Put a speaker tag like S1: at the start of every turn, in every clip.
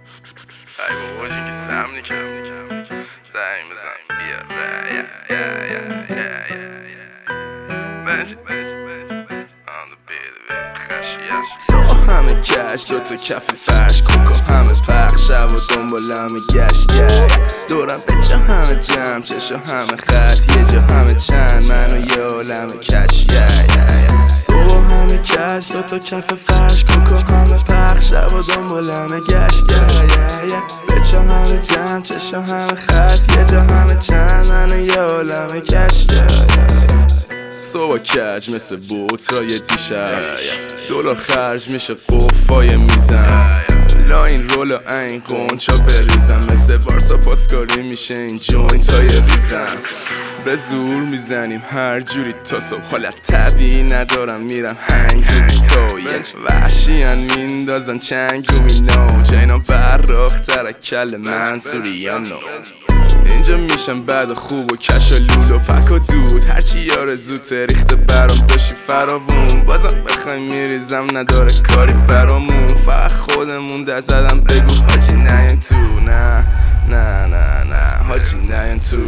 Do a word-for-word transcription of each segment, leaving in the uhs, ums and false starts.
S1: ای بابا جون که سم نیکم زنگ بزن بیا یا یا یا یا یا بنج بنج بنج آن بیده خشیم
S2: تو همه کش دوتا کف فرش کوکو همه پخش شب و دنبال همه گشت دورم به جا همه جمع چشا همه خط یه جا همه چند من و یه عالم کش صبح همه کش دوتا کف فرش کوکو همه پخش شب و دنبال همه گشت به جا همه جمع چشا همه خط یه جا همه چند من و یه عالم کش صبح کج مثل بوترای دیشب دلار خرج میشه قفای میزن لاین رول و این قنچا بریزم مثل بارسا پاسکاری میشه این جوینت های ریزم به زور میزنیم هر جوری تا صبح حالت طبیعی ندارم میرم هنگ رو بیتو یه وحشی هن میندازن چنگ رو مینو جاینا براخ ترکل منصوریانو اینجا میشم بعد خوب و کش و لول و پک و دود هرچی آرزوته ریخته برام باشی فراوون بازم بخوای میریزم نداره کاری برامون فقط خودمون در زدم بگو حاجی نین تو نه نه نه نه حاجی نین تو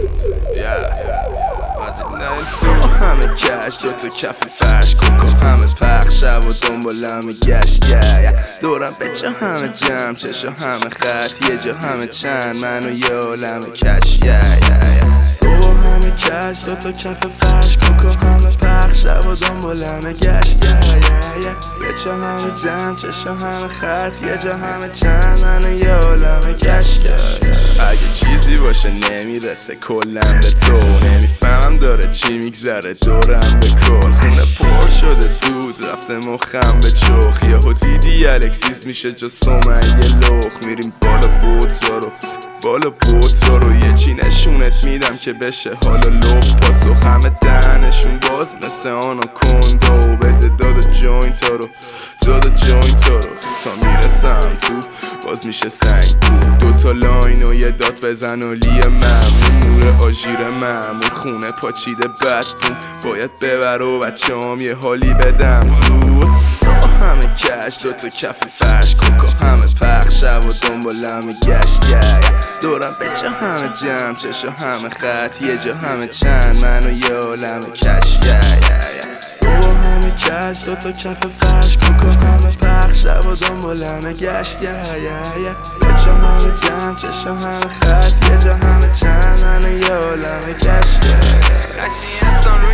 S2: حاجی نین تو همه کش دوتا کف فرش کوکو همه پخش شب و دنبال همه گشت دورم به جا همه جمع چشا همه خط یه جا همه چند من و یه عالم کش صبح همه کش دوتا کف فرش کوکو همه پخش شب و دنبال همه گشت به جا همه جمع چشا همه خط یه جا همه چند من و یه عالم کش اگه چیزی باشه نمیرسه کلم به تو نمیفهمم داره چی میگذره دورم به کل خونه پر شده دود رفته مخم به چخ یهو دیدی الکسیس میشه جا سومن یه لخ میریم بالا بوترا رو بالا بوترا رو یه چی نشونت میدم که بشه حالا لب پاسخ همه دهنشون باز مثل آنا کندو بده دادا جوینت ها رو دادا جوینت ها رو تا میرسم تو باز میشه سنگ تو دوتا لاین و یه داد بزن و لیه ممنون نور آژیر ممنون خونه پاچیده بدبون باید ببر و بچه هم یه حالی بدم زود تو همه کش دوتا کف فرش کوکو همه پخش شب و دنبال همه گشت دورم به جا همه جمع چشا همه خط یه جا همه چند من و یه عالم کش صبح همه کش دوتا کف فرش کوکو همه پخش شب و دنبال همه گشت به جا همه جمع چشا همه خط یه جا همه چند من و یه عالم کش